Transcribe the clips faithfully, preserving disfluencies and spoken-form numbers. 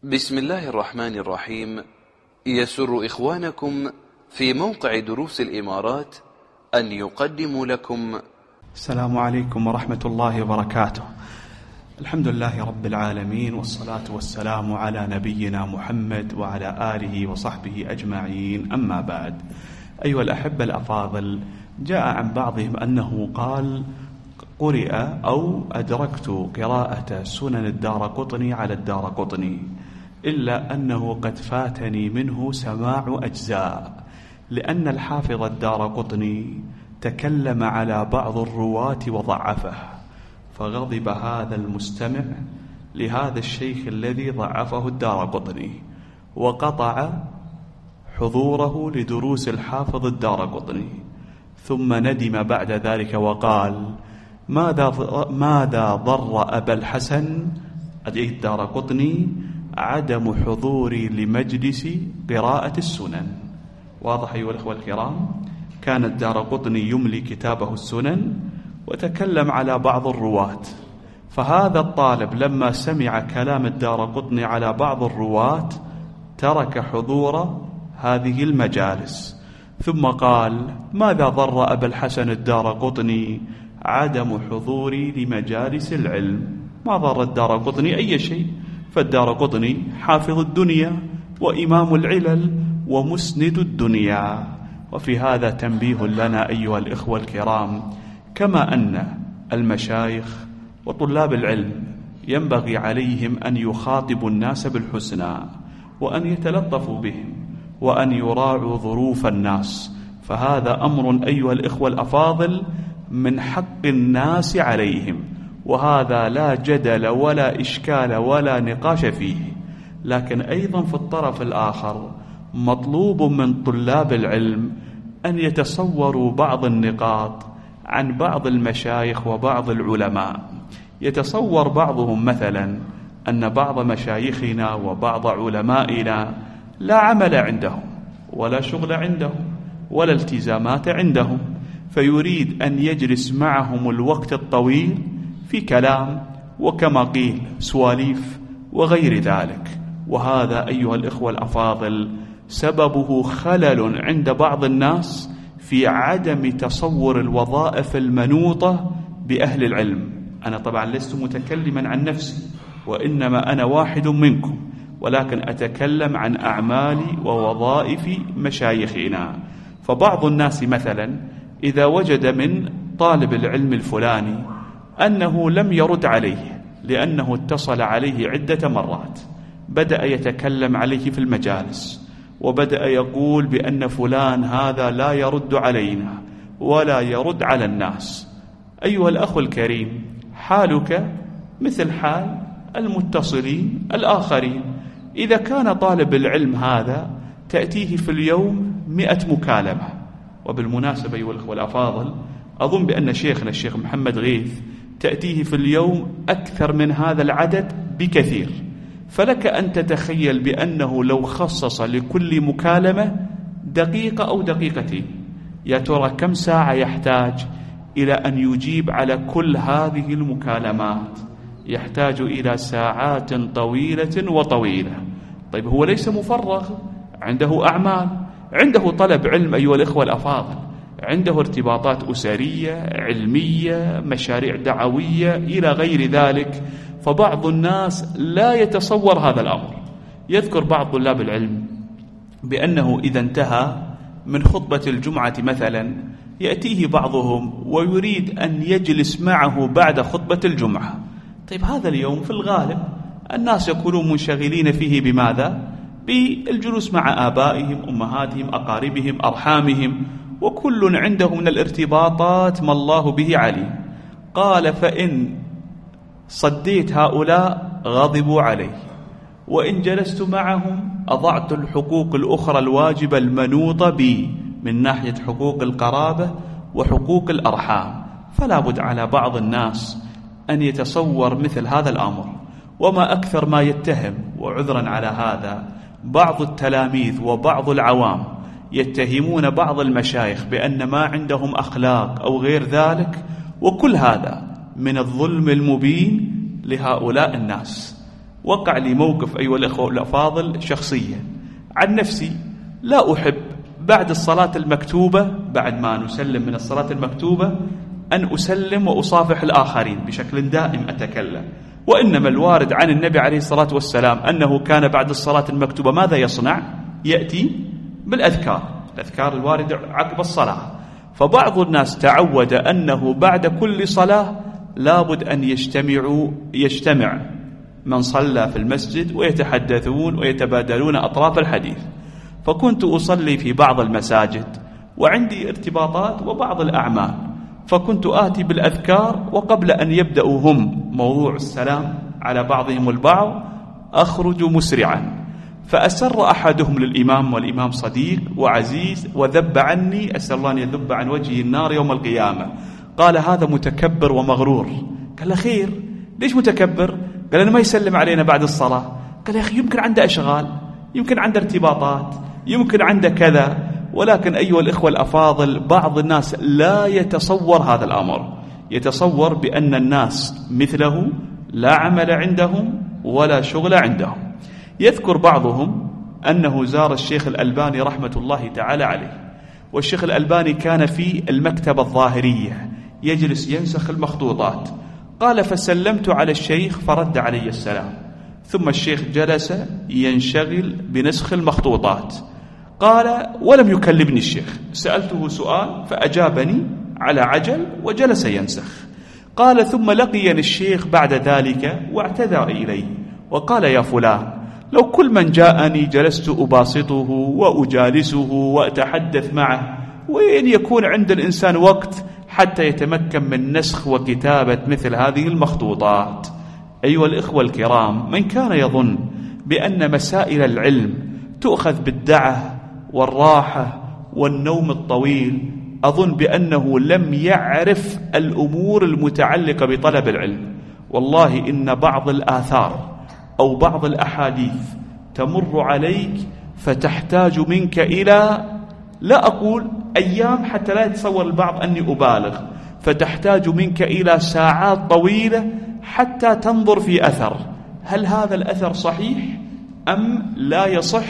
بسم الله الرحمن الرحيم. يسر إخوانكم في موقع دروس الإمارات أن يقدموا لكم السلام عليكم ورحمة الله وبركاته. الحمد لله رب العالمين، والصلاة والسلام على نبينا محمد وعلى آله وصحبه أجمعين، أما بعد. أيها الأحبة الأفاضل، جاء عن بعضهم أنه قال: قرئ أو أدركت قراءة سنن الدارقطني على الدارقطني، إلا أنه قد فاتني منه سماع أجزاء، لأن الحافظ الدارقطني تكلم على بعض الرواة وضعفه، فغضب هذا المستمع لهذا الشيخ الذي ضعفه الدارقطني، وقطع حضوره لدروس الحافظ الدارقطني، ثم ندم بعد ذلك وقال: ماذا ماذا ضر أبا الحسن الدارقطني عدم حضوري لمجلس قراءة السنن. واضح أيها الأخوة الكرام؟ كان الدارقطني يملي كتابه السنن وتكلم على بعض الرواة، فهذا الطالب لما سمع كلام الدارقطني على بعض الرواة ترك حضور هذه المجالس، ثم قال: ماذا ضر أبا الحسن الدارقطني عدم حضوري لمجالس العلم؟ ما ضر الدارقطني أي شيء، فالدارقطني حافظ الدنيا وإمام العلل ومسند الدنيا. وفي هذا تنبيه لنا أيها الإخوة الكرام، كما أن المشايخ وطلاب العلم ينبغي عليهم أن يخاطبوا الناس بالحسنى، وأن يتلطفوا بهم، وأن يراعوا ظروف الناس، فهذا أمر أيها الإخوة الأفاضل من حق الناس عليهم، وهذا لا جدل ولا إشكال ولا نقاش فيه. لكن أيضا في الطرف الآخر مطلوب من طلاب العلم أن يتصوروا بعض النقاط عن بعض المشايخ وبعض العلماء. يتصور بعضهم مثلا أن بعض مشايخنا وبعض علمائنا لا عمل عندهم ولا شغل عندهم ولا التزامات عندهم، فيريد أن يجلس معهم الوقت الطويل في كلام وكما قيل سواليف وغير ذلك. وهذا أيها الإخوة الأفاضل سببه خلل عند بعض الناس في عدم تصور الوظائف المنوطة بأهل العلم. أنا طبعا لست متكلما عن نفسي، وإنما أنا واحد منكم، ولكن أتكلم عن أعمالي ووظائف مشايخنا. فبعض الناس مثلا إذا وجد من طالب العلم الفلاني أنه لم يرد عليه لأنه اتصل عليه عدة مرات، بدأ يتكلم عليه في المجالس، وبدأ يقول بأن فلان هذا لا يرد علينا ولا يرد على الناس. أيها الأخ الكريم، حالك مثل حال المتصلين الآخرين. إذا كان طالب العلم هذا تأتيه في اليوم مئة مكالمة، وبالمناسبة أيها الأخوة الأفاضل أظن بأن شيخنا الشيخ محمد غيث تأتيه في اليوم أكثر من هذا العدد بكثير، فلك أن تتخيل بأنه لو خصص لكل مكالمة دقيقة أو دقيقتين، يا ترى كم ساعة يحتاج إلى أن يجيب على كل هذه المكالمات؟ يحتاج إلى ساعات طويلة وطويلة. طيب هو ليس مفرغ، عنده أعمال، عنده طلب علم أيها الإخوة الأفاضل، عنده ارتباطات أسرية علمية، مشاريع دعوية إلى غير ذلك. فبعض الناس لا يتصور هذا الأمر. يذكر بعض طلاب العلم بأنه إذا انتهى من خطبة الجمعة مثلا يأتيه بعضهم ويريد أن يجلس معه بعد خطبة الجمعة. طيب هذا اليوم في الغالب الناس يكونون منشغلين فيه بماذا؟ بالجلوس مع آبائهم، أمهاتهم، أقاربهم، أرحامهم، وكل عنده من الارتباطات ما الله به عليم. قال: فإن صديت هؤلاء غضبوا علي، وإن جلست معهم أضعت الحقوق الأخرى الواجبة المنوطة بي من ناحية حقوق القرابة وحقوق الأرحام. فلا بد على بعض الناس أن يتصور مثل هذا الأمر. وما أكثر ما يتهم، وعذرا على هذا، بعض التلاميذ وبعض العوام يتهمون بعض المشايخ بأن ما عندهم أخلاق أو غير ذلك، وكل هذا من الظلم المبين لهؤلاء الناس. وقع لي موقف أيها الأخوة الأفاضل شخصيا عن نفسي، لا أحب بعد الصلاة المكتوبة، بعد ما نسلم من الصلاة المكتوبة، أن أسلم وأصافح الآخرين بشكل دائم أتكلم، وإنما الوارد عن النبي عليه الصلاة والسلام أنه كان بعد الصلاة المكتوبة ماذا يصنع؟ يأتي بالأذكار، الأذكار الواردة عقب الصلاة. فبعض الناس تعود أنه بعد كل صلاة لابد أن يجتمعوا يجتمع من صلى في المسجد ويتحدثون ويتبادلون أطراف الحديث. فكنت أصلي في بعض المساجد وعندي ارتباطات وبعض الأعمال، فكنت آتي بالأذكار، وقبل أن يبدأوا هم موضوع السلام على بعضهم البعض أخرج مسرعا، فأسر أحدهم للإمام، والإمام صديق وعزيز، وذب عني، أسأل الله أن يذب عن وجهه النار يوم القيامة. قال هذا متكبر ومغرور. قال له خير، ليش متكبر؟ قال أنا ما يسلم علينا بعد الصلاة. قال يا أخي يمكن عنده أشغال، يمكن عنده ارتباطات، يمكن عنده كذا. ولكن أيها الإخوة الأفاضل، بعض الناس لا يتصور هذا الأمر، يتصور بأن الناس مثله لا عمل عندهم ولا شغل عندهم. يذكر بعضهم أنه زار الشيخ الألباني رحمة الله تعالى عليه، والشيخ الألباني كان في المكتبة الظاهرية يجلس ينسخ المخطوطات. قال فسلمت على الشيخ فرد علي السلام، ثم الشيخ جلس ينشغل بنسخ المخطوطات. قال ولم يكلمني الشيخ، سألته سؤال فأجابني على عجل وجلس ينسخ. قال ثم لقيني الشيخ بعد ذلك واعتذر إلي وقال يا فلان، لو كل من جاءني جلست أباسطه وأجالسه وأتحدث معه، وين يكون عند الإنسان وقت حتى يتمكن من نسخ وكتابة مثل هذه المخطوطات؟ أيها الإخوة الكرام، من كان يظن بأن مسائل العلم تؤخذ بالدعة والراحة والنوم الطويل، أظن بأنه لم يعرف الأمور المتعلقة بطلب العلم. والله إن بعض الآثار أو بعض الأحاديث تمر عليك فتحتاج منك إلى، لا أقول أيام حتى لا يتصور البعض أني أبالغ، فتحتاج منك إلى ساعات طويلة حتى تنظر في أثر، هل هذا الأثر صحيح أم لا يصح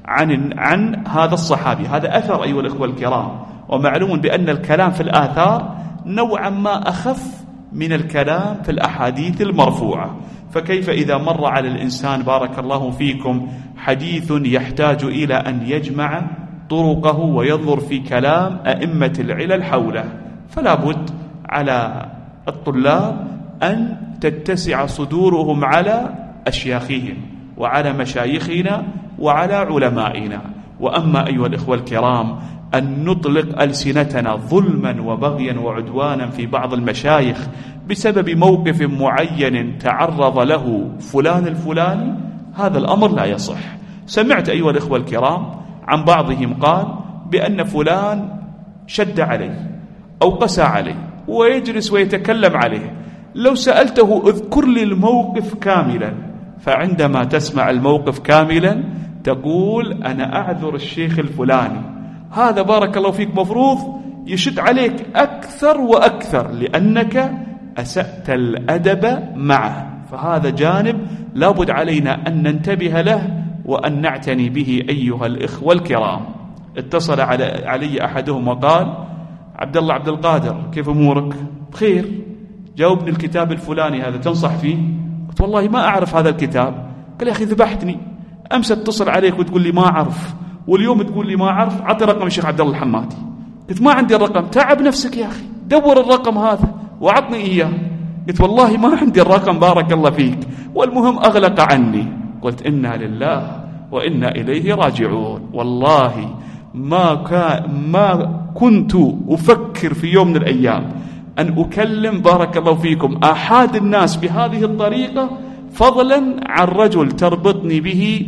عن عن هذا الصحابي. هذا أثر أيها الإخوة الكرام، ومعلوم بأن الكلام في الآثار نوعا ما أخف من الكلام في الأحاديث المرفوعة. فكيف إذا مر على الإنسان بارك الله فيكم حديث يحتاج إلى أن يجمع طرقه وينظر في كلام أئمة العلل حوله؟ فلا بد على الطلاب أن تتسع صدورهم على أشياخهم وعلى مشايخنا وعلى علمائنا. وأما أيها الإخوة الكرام أن نطلق ألسنتنا ظلما وبغيا وعدوانا في بعض المشايخ بسبب موقف معين تعرض له فلان الفلاني، هذا الأمر لا يصح. سمعت أيها الإخوة الكرام عن بعضهم قال بأن فلان شد عليه أو قسى عليه ويجلس ويتكلم عليه، لو سألته اذكر لي الموقف كاملا، فعندما تسمع الموقف كاملا تقول أنا أعذر الشيخ الفلاني. هذا بارك الله فيك مفروض يشد عليك أكثر وأكثر لأنك أسأت الأدب معه. فهذا جانب لابد علينا أن ننتبه له وأن نعتني به أيها الإخوة الكرام. اتصل على علي أحدهم وقال عبد الله عبد القادر كيف أمورك؟ بخير، جاوبني الكتاب الفلاني هذا تنصح فيه؟ قلت والله ما أعرف هذا الكتاب. قال يا أخي ذبحتني، أمس اتصل عليك وتقول لي ما أعرف، واليوم تقول لي ما أعرف. عطي رقم الشيخ عبد الله الحمادي. قلت ما عندي الرقم. تعب نفسك يا أخي، دور الرقم هذا وعطني إياه. قلت والله ما عندي الرقم بارك الله فيك. والمهم أغلق عني. قلت إنا لله وإنا إليه راجعون. والله ما كان ما كنت أفكر في يوم من الأيام أن أكلم بارك الله فيكم أحد الناس بهذه الطريقة، فضلا عن رجل تربطني به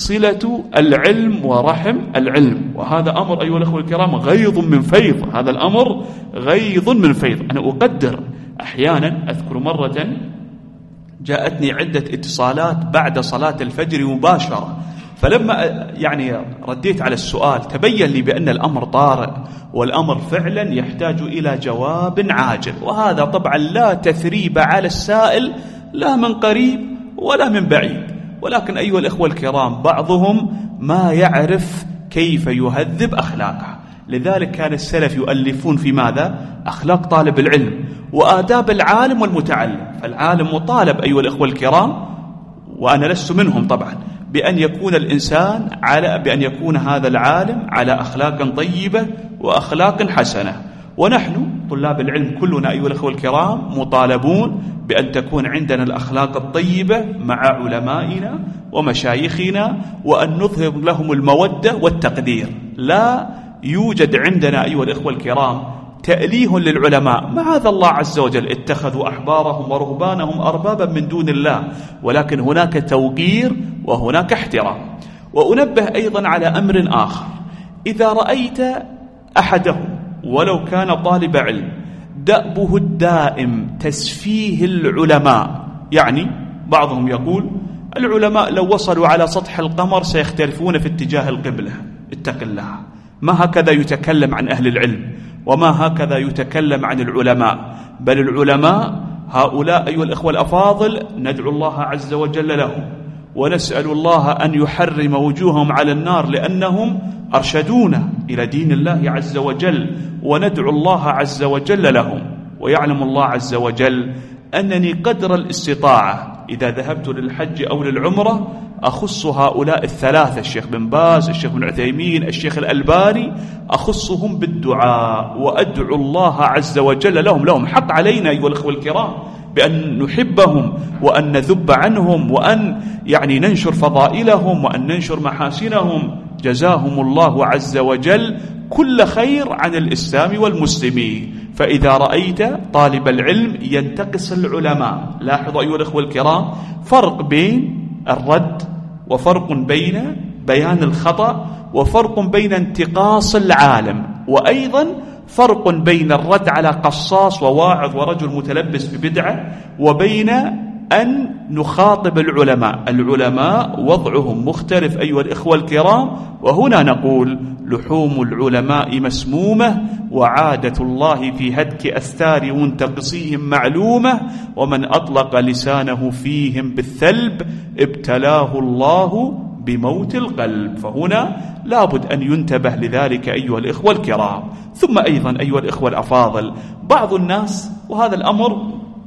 صلة العلم ورحم العلم. وهذا أمر أيها الأخوة الكرام غيظ من فيض، هذا الأمر غيظ من فيض. أنا أقدر أحيانا، أذكر مرة جاءتني عدة اتصالات بعد صلاة الفجر مباشرة، فلما يعني رديت على السؤال تبين لي بأن الأمر طارئ والأمر فعلا يحتاج إلى جواب عاجل. وهذا طبعا لا تثريب على السائل لا من قريب ولا من بعيد، ولكن أيها الإخوة الكرام بعضهم ما يعرف كيف يهذب أخلاقه، لذلك كان السلف يؤلفون في ماذا؟ أخلاق طالب العلم وآداب العالم والمتعلم. فالعالم مطالب أيها الإخوة الكرام، وأنا لست منهم طبعا، بأن يكون الإنسان على بأن يكون هذا العالم على أخلاق طيبة وأخلاق حسنة. ونحن طلاب العلم كلنا أيها الأخوة الكرام مطالبون بأن تكون عندنا الأخلاق الطيبة مع علمائنا ومشايخنا، وأن نظهر لهم المودة والتقدير. لا يوجد عندنا أيها الإخوة الكرام تأليه للعلماء، معاذ الله عز وجل، اتخذوا أحبارهم ورهبانهم أربابا من دون الله، ولكن هناك توقير وهناك احترام. وأنبه أيضا على أمر آخر، إذا رأيت أحدهم ولو كان طالب علم دأبه الدائم تسفيه العلماء، يعني بعضهم يقول العلماء لو وصلوا على سطح القمر سيختلفون في اتجاه القبلة، اتق الله، ما هكذا يتكلم عن أهل العلم، وما هكذا يتكلم عن العلماء، بل العلماء هؤلاء أيها الإخوة الأفاضل ندعو الله عز وجل لهم، ونسأل الله أن يحرم وجوههم على النار لأنهم أرشدونا إلى دين الله عز وجل، وندعو الله عز وجل لهم. ويعلم الله عز وجل أنني قدر الاستطاعة إذا ذهبت للحج أو للعمرة أخص هؤلاء الثلاثة، الشيخ بن باز، الشيخ بن عثيمين، الشيخ الألباني، أخصهم بالدعاء وأدعو الله عز وجل لهم. لهم حق علينا أيها الأخوة الكرام بأن نحبهم وأن نذب عنهم وأن يعني ننشر فضائلهم وأن ننشر محاسنهم. جزاهم الله عز وجل كل خير عن الإسلام والمسلمين. فإذا رأيت طالب العلم ينتقص العلماء، لاحظوا أيها الأخوة الكرام فرق بين الرد وفرق بين بيان الخطأ وفرق بين انتقاص العالم، وأيضا فرق بين الرد على قصاص وواعظ ورجل متلبس ببدعة وبين أن نخاطب العلماء. العلماء وضعهم مختلف أيها الإخوة الكرام، وهنا نقول لحوم العلماء مسمومة وعادة الله في هتك أستار منتقصيهم معلومة، ومن أطلق لسانه فيهم بالثلب ابتلاه الله بموت القلب. فهنا لابد أن ينتبه لذلك أيها الإخوة الكرام. ثم أيضا أيها الإخوة الأفاضل بعض الناس، وهذا الأمر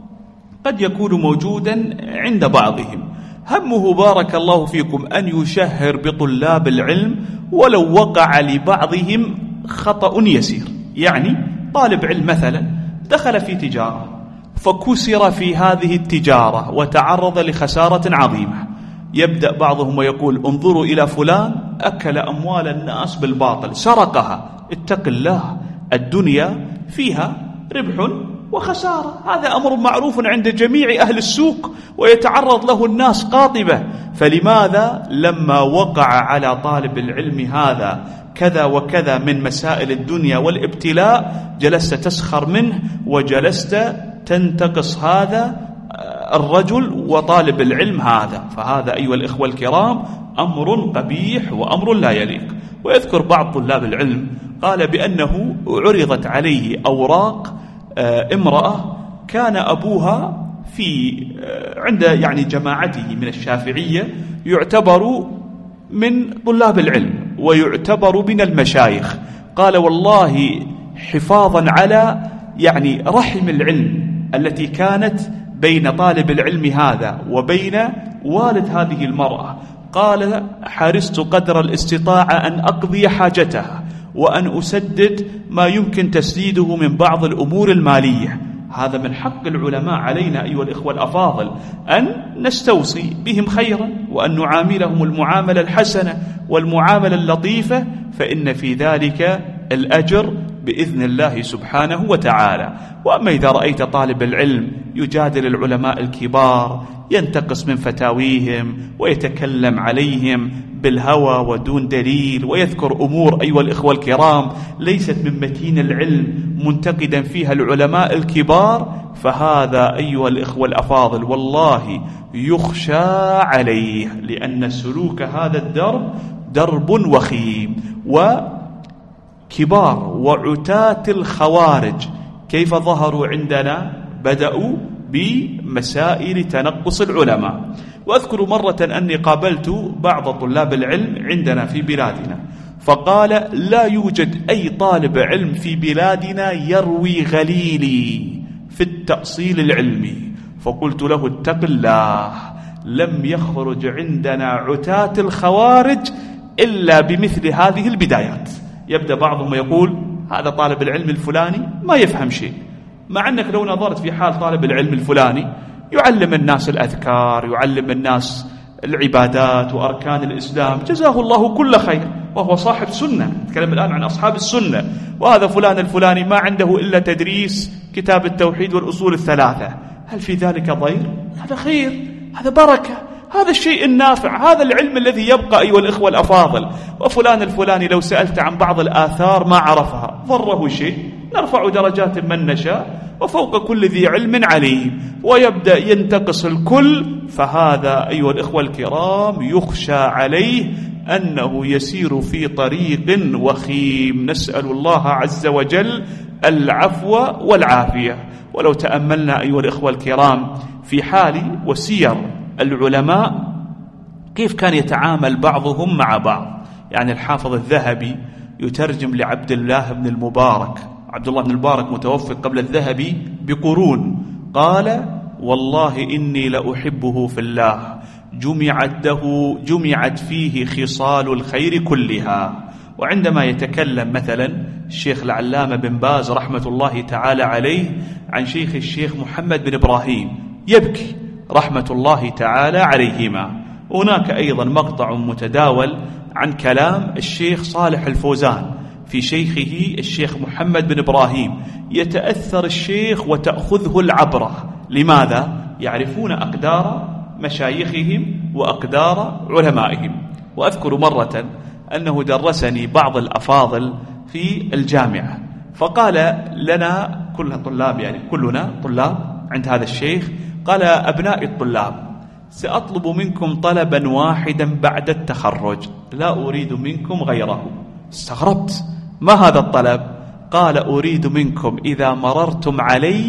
قد يكون موجودا عند بعضهم، همه بارك الله فيكم أن يشهر بطلاب العلم ولو وقع لبعضهم خطأ يسير. يعني طالب علم مثلا دخل في تجارة فكسر في هذه التجارة وتعرض لخسارة عظيمة، يبدأ بعضهم ويقول انظروا إلى فلان أكل أموال الناس بالباطل، سرقها، اتق الله، الدنيا فيها ربح وخسارة، هذا أمر معروف عند جميع أهل السوق ويتعرض له الناس قاطبة. فلماذا لما وقع على طالب العلم هذا كذا وكذا من مسائل الدنيا والابتلاء جلست تسخر منه وجلست تنتقص هذا الرجل وطالب العلم هذا؟ فهذا أيها الإخوة الكرام أمر قبيح وأمر لا يليق. ويذكر بعض طلاب العلم قال بأنه عرضت عليه أوراق امرأة كان أبوها في عند يعني جماعته من الشافعية يعتبر من طلاب العلم ويعتبر من المشايخ، قال والله حفاظا على يعني رحم العلم التي كانت بين طالب العلم هذا وبين والد هذه المرأة، قال حرصت قدر الاستطاعة أن أقضي حاجتها وأن أسدد ما يمكن تسديده من بعض الأمور المالية. هذا من حق العلماء علينا أيها الإخوة الأفاضل أن نستوصي بهم خيرا وأن نعاملهم المعاملة الحسنة والمعاملة اللطيفة، فإن في ذلك الأجر بإذن الله سبحانه وتعالى. وأما إذا رأيت طالب العلم يجادل العلماء الكبار، ينتقص من فتاويهم ويتكلم عليهم بالهوى ودون دليل ويذكر أمور أيها الإخوة الكرام ليست من متين العلم منتقدا فيها العلماء الكبار، فهذا أيها الإخوة الأفاضل والله يخشى عليه، لأن سلوك هذا الدرب درب وخيم. وكبار وعتاة الخوارج كيف ظهروا عندنا؟ بدأوا بمسائل تنقص العلماء، وأذكر مرة أني قابلت بعض طلاب العلم عندنا في بلادنا فقال لا يوجد أي طالب علم في بلادنا يروي غليلي في التأصيل العلمي. فقلت له اتق الله، لم يخرج عندنا عتاة الخوارج إلا بمثل هذه البدايات. يبدأ بعضهم يقول هذا طالب العلم الفلاني ما يفهم شيء، مع أنك لو نظرت في حال طالب العلم الفلاني يعلم الناس الأذكار، يعلم الناس العبادات وأركان الإسلام، جزاه الله كل خير، وهو صاحب سنة. نتكلم الآن عن أصحاب السنة. وهذا فلان الفلاني ما عنده إلا تدريس كتاب التوحيد والأصول الثلاثة، هل في ذلك ضير؟ هذا خير، هذا بركة، هذا الشيء النافع، هذا العلم الذي يبقى أيها الإخوة الأفاضل. وفلان الفلاني لو سألت عن بعض الآثار ما عرفها، ضره شيء، نرفع درجات من نشاء، وفوق كل ذي علم عليم. ويبدأ ينتقص الكل، فهذا أيها الإخوة الكرام يخشى عليه أنه يسير في طريق وخيم. نسأل الله عز وجل العفو والعافية. ولو تأملنا أيها الإخوة الكرام في حال وسير العلماء كيف كان يتعامل بعضهم مع بعض، يعني الحافظ الذهبي يترجم لعبد الله بن المبارك، عبد الله بن المبارك متوفى قبل الذهبي بقرون، قال والله إني لأحبه في الله، جمعت له جمعت فيه خصال الخير كلها. وعندما يتكلم مثلا الشيخ العلامة بن باز رحمة الله تعالى عليه عن شيخ الشيخ محمد بن إبراهيم يبكي رحمة الله تعالى عليهما. هناك أيضا مقطع متداول عن كلام الشيخ صالح الفوزان في شيخه الشيخ محمد بن إبراهيم، يتأثر الشيخ وتأخذه العبرة. لماذا؟ يعرفون أقدار مشايخهم وأقدار علمائهم. وأذكر مرة أنه درسني بعض الأفاضل في الجامعة، فقال لنا كلنا طلاب، يعني كلنا طلاب عند هذا الشيخ، قال أبناء الطلاب سأطلب منكم طلبا واحدا بعد التخرج لا أريد منكم غيره. استغربت، ما هذا الطلب؟ قال أريد منكم إذا مررتم علي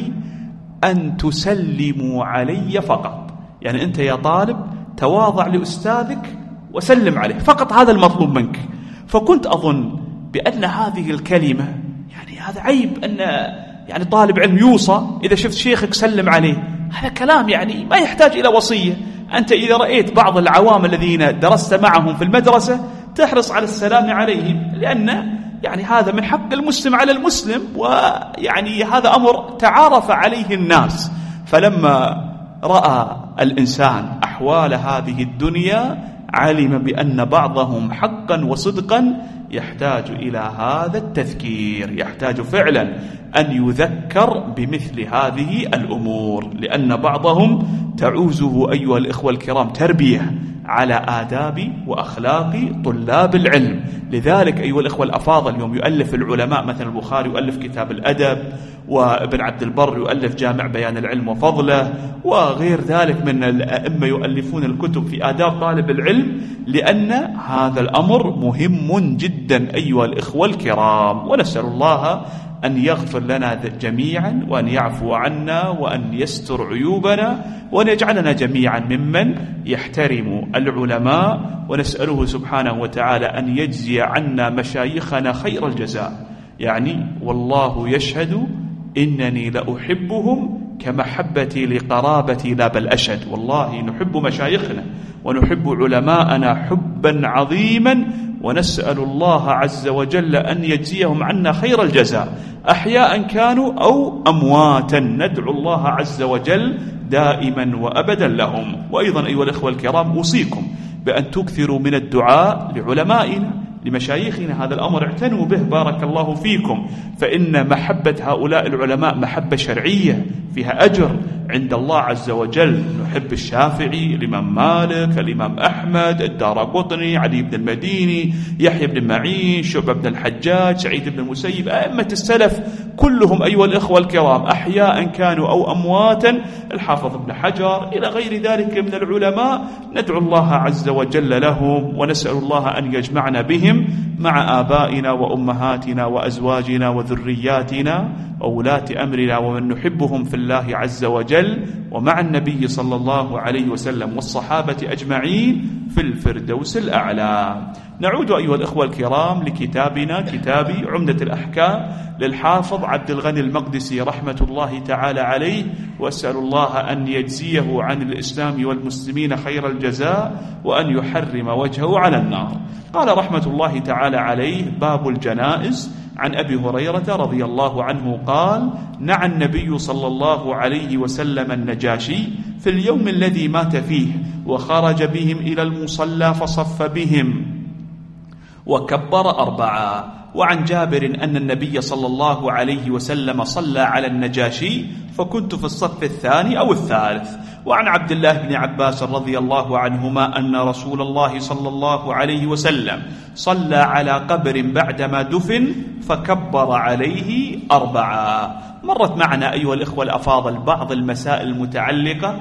أن تسلموا علي فقط، يعني أنت يا طالب تواضع لأستاذك وسلم عليه فقط، هذا المطلوب منك. فكنت أظن بأن هذه الكلمة يعني هذا عيب، أن يعني طالب علم يوصى إذا شفت شيخك سلم عليه، هذا كلام يعني ما يحتاج إلى وصية. أنت إذا رأيت بعض العوام الذين درست معهم في المدرسة تحرص على السلام عليهم، لأن يعني هذا من حق المسلم على المسلم، ويعني هذا أمر تعارف عليه الناس. فلما رأى الإنسان أحوال هذه الدنيا علم بأن بعضهم حقا وصدقا يحتاج إلى هذا التذكير، يحتاج فعلا أن يذكر بمثل هذه الأمور، لأن بعضهم تعوزه أيها الإخوة الكرام تربية على آداب وأخلاق طلاب العلم. لذلك أيها الإخوة الأفاضل يوم يؤلف العلماء، مثلا البخاري يؤلف كتاب الأدب، وابن عبد البر يؤلف جامع بيان العلم وفضله، وغير ذلك من الأئمة يؤلفون الكتب في آداب طالب العلم، لأن هذا الأمر مهم جدا أيها الإخوة الكرام. ونسأل الله أن يغفر لنا جميعا، وأن يعفو عنا، وأن يستر عيوبنا، وأن يجعلنا جميعا ممن يحترم العلماء. ونسأله سبحانه وتعالى أن يجزي عنا مشايخنا خير الجزاء. يعني والله يشهد إنني لأحبهم كمحبتي لقرابتي لا بل أشد. والله نحب مشايخنا ونحب علماءنا حبا عظيما، ونسأل الله عز وجل أن يجزيهم عنا خير الجزاء، أحياء كانوا أو أمواتا. ندعو الله عز وجل دائما وأبدا لهم. وأيضا أيها الإخوة الكرام أوصيكم بأن تكثروا من الدعاء لعلمائنا لمشايخنا، هذا الأمر اعتنوا به بارك الله فيكم، فإن محبة هؤلاء العلماء محبة شرعية فيها أجر عند الله عز وجل. نحب الشافعي، الإمام مالك، الإمام أحمد، الدارقطني، علي بن المديني، يحيى بن معين، شعبة بن الحجاج، سعيد بن المسيب، أئمة السلف كلهم أيها الإخوة الكرام أحياء كانوا أو أمواتا، الحافظ ابن حجر إلى غير ذلك من العلماء. ندعو الله عز وجل لهم ونسأل الله أن يجمعنا بهم مع آبائنا وأمهاتنا وأزواجنا وذرياتنا وولاة أمرنا ومن نحبهم في الله عز وجل، ومع النبي صلى الله عليه وسلم والصحابة أجمعين في الفردوس الأعلى. نعود أيها الإخوة الكرام لكتابنا كتاب عمدة الأحكام للحافظ عبد الغني المقدسي رحمة الله تعالى عليه، وأسأل الله أن يجزيه عن الإسلام والمسلمين خير الجزاء وأن يحرم وجهه على النار. قال رحمة الله تعالى عليه: باب الجنائز. عن أبي هريرة رضي الله عنه قال: نعى النبي صلى الله عليه وسلم النجاشي في اليوم الذي مات فيه، وخرج بهم إلى المصلى فصف بهم وكبر أربعة. وعن جابر أن النبي صلى الله عليه وسلم صلى على النجاشي فكنت في الصف الثاني أو الثالث. وعن عبد الله بن عباس رضي الله عنهما أن رسول الله صلى الله عليه وسلم صلى على قبر بعدما دفن فكبر عليه أربعة. مرت معنا أيها الإخوة الأفاضل بعض المسائل المتعلقة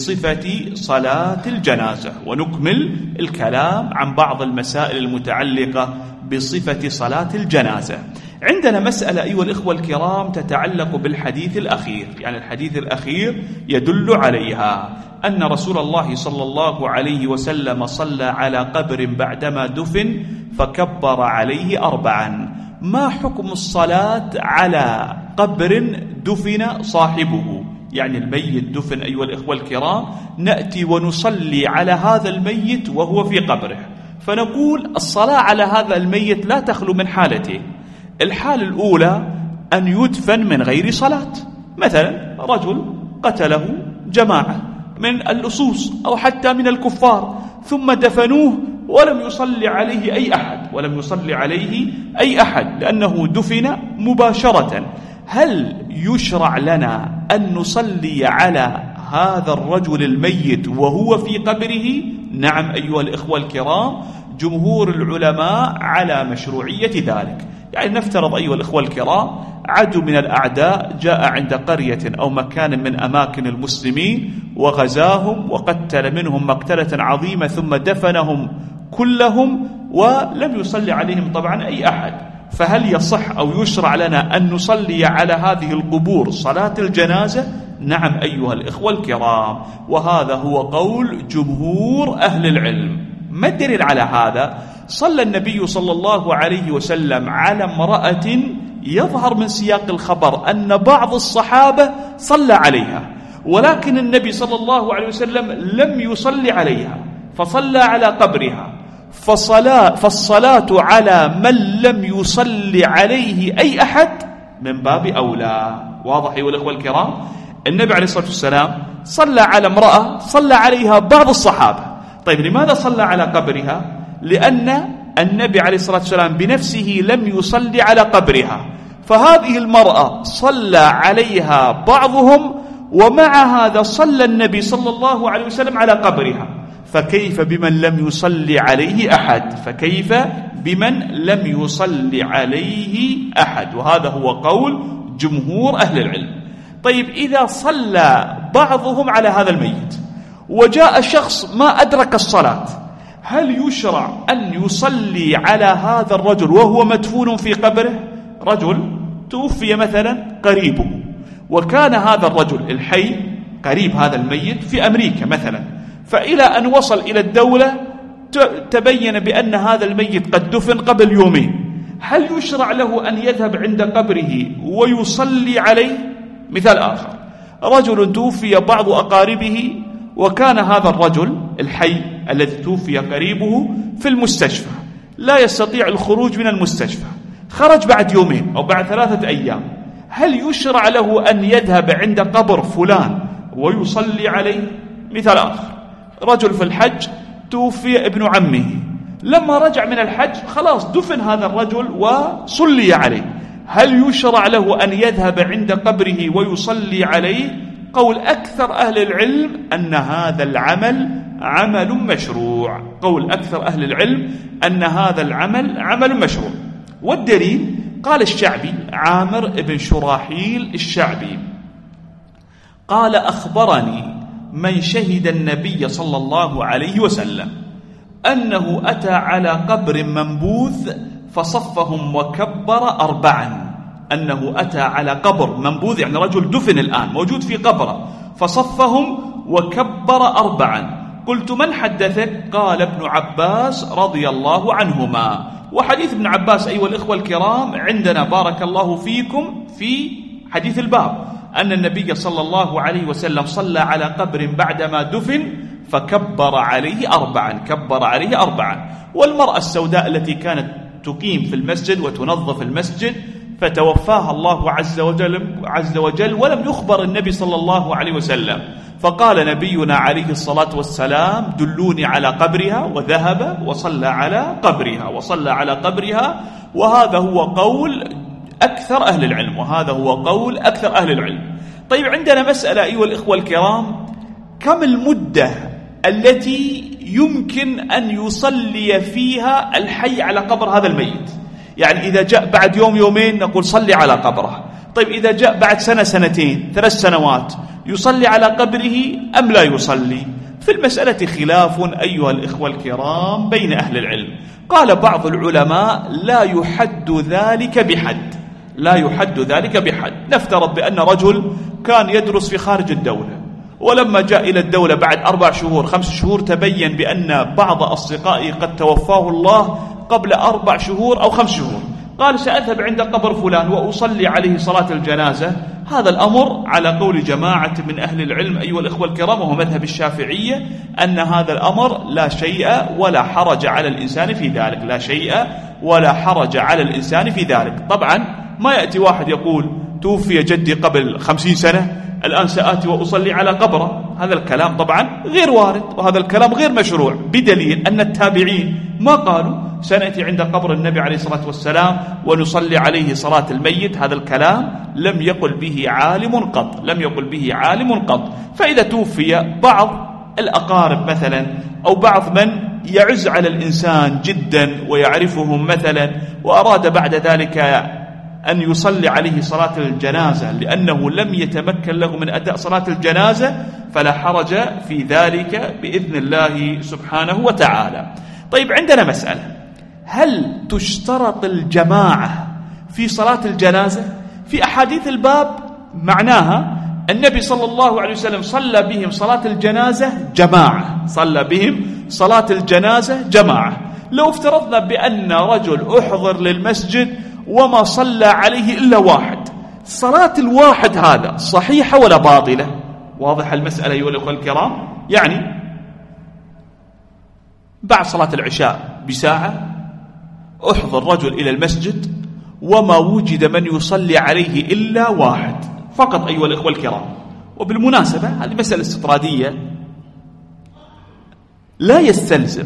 بصفة صلاة الجنازة، ونكمل الكلام عن بعض المسائل المتعلقة بصفة صلاة الجنازة. عندنا مسألة أيها الإخوة الكرام تتعلق بالحديث الأخير، يعني الحديث الأخير يدل عليها أن رسول الله صلى الله عليه وسلم صلى على قبر بعدما دفن فكبر عليه أربعا. ما حكم الصلاة على قبر دفن صاحبه؟ يعني الميت دفن أيها الإخوة الكرام، نأتي ونصلي على هذا الميت وهو في قبره، فنقول الصلاة على هذا الميت لا تخلو من حالتين. الحالة الأولى أن يدفن من غير صلاة، مثلا رجل قتله جماعة من اللصوص أو حتى من الكفار ثم دفنوه ولم يصلي عليه أي أحد ولم يصلي عليه أي أحد لأنه دفن مباشرة. هل يشرع لنا أن نصلي على هذا الرجل الميت وهو في قبره؟ نعم أيها الإخوة الكرام، جمهور العلماء على مشروعية ذلك. يعني نفترض أيها الإخوة الكرام عدو من الأعداء جاء عند قرية أو مكان من أماكن المسلمين وغزاهم وقتل منهم مقتلة عظيمة ثم دفنهم كلهم ولم يصلي عليهم طبعا أي أحد، فهل يصح أو يشرع لنا أن نصلي على هذه القبور صلاة الجنازة؟ نعم أيها الإخوة الكرام، وهذا هو قول جمهور أهل العلم. ما الدليل على هذا؟ صلى النبي صلى الله عليه وسلم على امرأة يظهر من سياق الخبر أن بعض الصحابة صلى عليها، ولكن النبي صلى الله عليه وسلم لم يصلي عليها فصلى على قبرها، فصلاة فالصلاة على من لم يصلي عليه أي أحد من باب أولى. واضح أيها الأخوة الكرام؟ النبي عليه الصلاة والسلام صلى على امرأة صلى عليها بعض الصحابة. طيب لماذا صلى على قبرها؟ لأن النبي عليه الصلاة والسلام بنفسه لم يصلي على قبرها، فهذه المرأة صلى عليها بعضهم ومع هذا صلى النبي صلى الله عليه وسلم على قبرها، فكيف بمن لم يصلي عليه أحد؟ فكيف بمن لم يصلي عليه أحد؟ وهذا هو قول جمهور أهل العلم. طيب إذا صلى بعضهم على هذا الميت وجاء شخص ما أدرك الصلاة، هل يشرع أن يصلي على هذا الرجل وهو مدفون في قبره؟ رجل توفي مثلا قريبه، وكان هذا الرجل الحي قريب هذا الميت في أمريكا مثلا، فإلى أن وصل إلى الدولة تبين بأن هذا الميت قد دفن قبل يومين، هل يشرع له أن يذهب عند قبره ويصلي عليه؟ مثال آخر، رجل توفي بعض أقاربه وكان هذا الرجل الحي الذي توفي قريبه في المستشفى لا يستطيع الخروج من المستشفى، خرج بعد يومين أو بعد ثلاثة أيام، هل يشرع له أن يذهب عند قبر فلان ويصلي عليه؟ مثال آخر، رجل في الحج توفي ابن عمه، لما رجع من الحج خلاص دفن هذا الرجل وصلي عليه، هل يشرع له أن يذهب عند قبره ويصلي عليه؟ قول أكثر أهل العلم أن هذا العمل عمل مشروع، قول أكثر أهل العلم أن هذا العمل عمل مشروع. والدليل قال الشعبي عامر بن شراحيل الشعبي قال أخبرني من شهد النبي صلى الله عليه وسلم أنه أتى على قبر منبوذ فصفهم وكبر أربعا، أنه أتى على قبر منبوذ، يعني رجل دفن الآن موجود في قبره، فصفهم وكبر أربعا. قلت من حدثك؟ قال ابن عباس رضي الله عنهما. وحديث ابن عباس أيها الإخوة الكرام عندنا بارك الله فيكم في حديث الباب أن النبي صلى الله عليه وسلم صلى على قبر بعدما دفن فكبر عليه أربعا، كبر عليه أربعا. والمرأة السوداء التي كانت تقيم في المسجد وتنظف المسجد فتوفاها الله عز وجل, عز وجل ولم يخبر النبي صلى الله عليه وسلم، فقال نبينا عليه الصلاة والسلام دلوني على قبرها، وذهب وصلى على قبرها وصلى على قبرها. وهذا هو قول أكثر أهل العلم، وهذا هو قول أكثر أهل العلم. طيب عندنا مسألة أيها الإخوة الكرام، كم المدة التي يمكن أن يصلي فيها الحي على قبر هذا الميت؟ يعني إذا جاء بعد يوم يومين نقول صلي على قبره، طيب إذا جاء بعد سنة سنتين ثلاث سنوات يصلي على قبره أم لا يصلي؟ في المسألة خلاف أيها الإخوة الكرام بين أهل العلم. قال بعض العلماء لا يحد ذلك بحد، لا يحد ذلك بحد. نفترض بأن رجل كان يدرس في خارج الدولة، ولما جاء إلى الدولة بعد أربع شهور خمس شهور تبين بأن بعض أصدقائي قد توفاه الله قبل أربع شهور أو خمس شهور، قال سأذهب عند قبر فلان وأصلي عليه صلاة الجنازة. هذا الأمر على قول جماعة من أهل العلم أيها الإخوة الكرام وهو مذهب الشافعية أن هذا الأمر لا شيء ولا حرج على الإنسان في ذلك، لا شيء ولا حرج على الإنسان في ذلك. طبعا ما يأتي واحد يقول توفي جدي قبل خمسين سنة الآن سآتي وأصلي على قبره، هذا الكلام طبعا غير وارد، وهذا الكلام غير مشروع، بدليل أن التابعين ما قالوا سنأتي عند قبر النبي عليه الصلاة والسلام ونصلي عليه صلاة الميت، هذا الكلام لم يقل به عالم قط، لم يقل به عالم قط. فإذا توفي بعض الأقارب مثلا أو بعض من يعز على الإنسان جدا ويعرفهم مثلا وأراد بعد ذلك أن يصلي عليه صلاة الجنازة لأنه لم يتمكن له من أداء صلاة الجنازة فلا حرج في ذلك بإذن الله سبحانه وتعالى. طيب عندنا مسألة، هل تشترط الجماعة في صلاة الجنازة؟ في أحاديث الباب معناها النبي صلى الله عليه وسلم صلى بهم صلاة الجنازة جماعة، صلى بهم صلاة الجنازة جماعة. لو افترضنا بأن رجل أحضر للمسجد وما صلى عليه إلا واحد، صلاة الواحد هذا صحيحة ولا باطلة؟ واضح المسألة أيها الأخوة الكرام؟ يعني بعد صلاة العشاء بساعة أحضر رجل إلى المسجد وما وجد من يصلي عليه إلا واحد فقط أيها الأخوة الكرام. وبالمناسبة هذه مسألة استطرادية، لا يستلزم